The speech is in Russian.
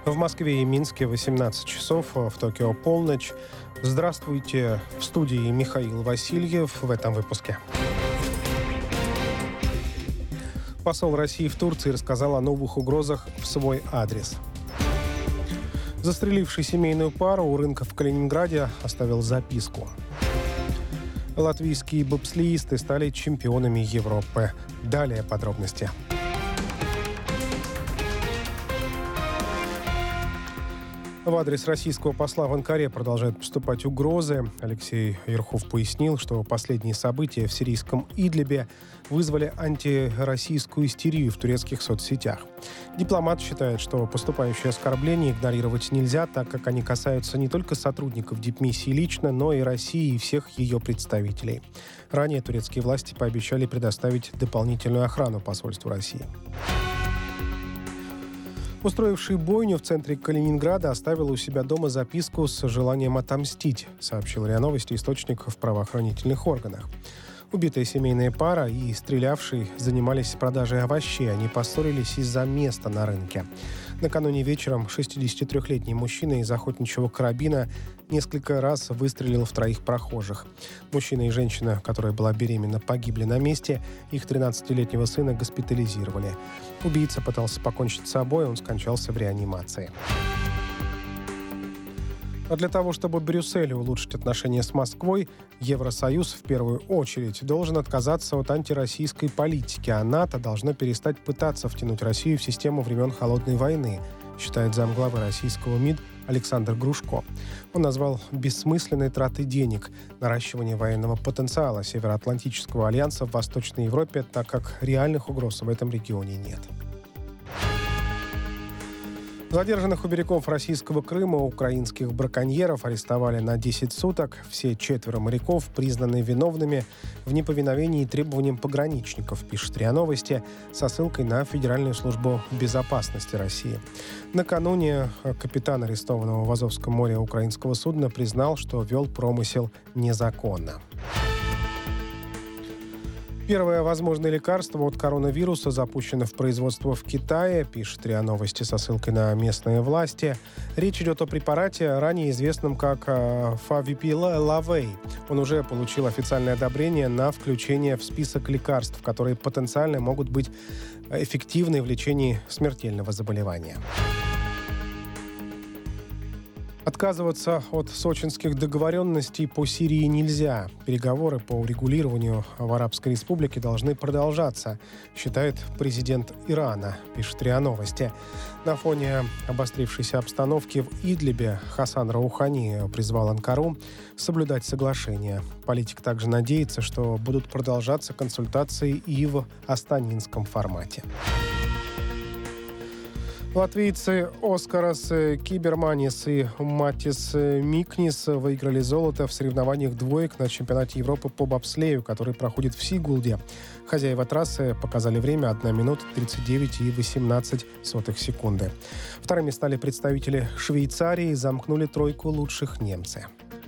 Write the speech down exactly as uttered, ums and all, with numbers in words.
В Москве и Минске восемнадцать часов, в Токио полночь. Здравствуйте, в студии Михаил Васильев в этом выпуске. Посол России в Турции рассказал о новых угрозах в свой адрес. Застреливший семейную пару у рынка в Калининграде оставил записку. Латвийские бобслеисты стали чемпионами Европы. Далее подробности. В адрес российского посла в Анкаре продолжают поступать угрозы. Алексей Ерхов пояснил, что последние события в сирийском Идлибе вызвали антироссийскую истерию в турецких соцсетях. Дипломат считает, что поступающие оскорбления игнорировать нельзя, так как они касаются не только сотрудников дипмиссии лично, но и России и всех ее представителей. Ранее турецкие власти пообещали предоставить дополнительную охрану посольству России. Устроивший бойню в центре Калининграда оставил у себя дома записку с желанием отомстить, сообщил РИА Новости источник в правоохранительных органах. Убитая семейная пара и стрелявший занимались продажей овощей. Они поссорились из-за места на рынке. Накануне вечером шестидесятитрёхлетний мужчина из охотничьего карабина несколько раз выстрелил в троих прохожих. Мужчина и женщина, которая была беременна, погибли на месте. Их тринадцатилетнего сына госпитализировали. Убийца пытался покончить с собой, он скончался в реанимации. А для того, чтобы Брюссель улучшить отношения с Москвой, Евросоюз в первую очередь должен отказаться от антироссийской политики, а НАТО должно перестать пытаться втянуть Россию в систему времен Холодной войны, считает замглавы российского МИД Александр Грушко. Он назвал бессмысленной тратой денег наращивание военного потенциала Североатлантического альянса в Восточной Европе, так как реальных угроз в этом регионе нет. Задержанных у берегов российского Крыма украинских браконьеров арестовали на десять суток. Все четверо моряков признаны виновными в неповиновении требованиям пограничников, пишет РИА Новости, со ссылкой на Федеральную службу безопасности России. Накануне капитан арестованного в Азовском море украинского судна признал, что вел промысел незаконно. Первое возможное лекарство от коронавируса запущено в производство в Китае, пишет РИА Новости со ссылкой на местные власти. Речь идет о препарате, ранее известном как Favipiravir. Он уже получил официальное одобрение на включение в список лекарств, которые потенциально могут быть эффективны в лечении смертельного заболевания. Отказываться от сочинских договоренностей по Сирии нельзя. Переговоры по урегулированию в Арабской Республике должны продолжаться, считает президент Ирана, пишет РИА Новости. На фоне обострившейся обстановки в Идлибе Хасан Роухани призвал Анкару соблюдать соглашение. Политик также надеется, что будут продолжаться консультации и в астанинском формате. Латвийцы Оскарас Киберманис и Матис Микнис выиграли золото в соревнованиях двоек на чемпионате Европы по бобслею, который проходит в Сигулде. Хозяева трассы показали время одна минута тридцать девять и восемнадцать сотых секунды. Вторыми стали представители Швейцарии, замкнули тройку лучших немцы.